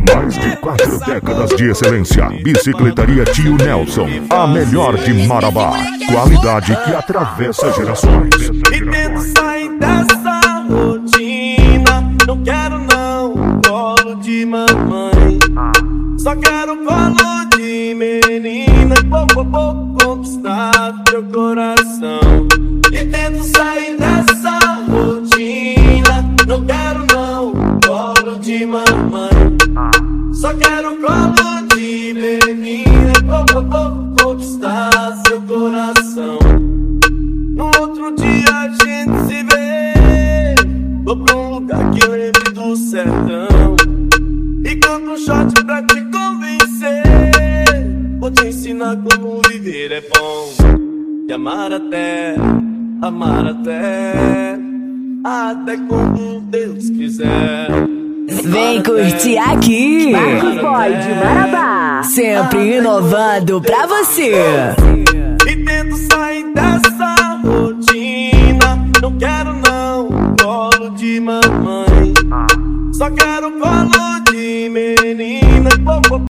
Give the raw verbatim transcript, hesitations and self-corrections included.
Mais de quatro décadas de excelência. Bicicletaria Tio Nelson, a melhor de Marabá. Qualidade que atravessa gerações. E tento sair dessa rotina. Não quero não colo de mamãe, só quero colo de menina. Pouco a pouco conquistar teu coração. E tento sair dessa rotina. Não quero não colo de mamãe, só quero colo de menina. Pouco a pouco conquistar seu coração. No outro dia a gente se vê. Vou pra um lugar que lembre do sertão e canto um shot pra te convencer. Vou te ensinar como viver é bom. E amar até, amar até, até quando Deus quiser. Vem curtir aqui, Marcos Boy de Marabá, sempre inovando pra você. E tento sair dessa rotina. Não quero não colo de mamãe, só quero colo de menina.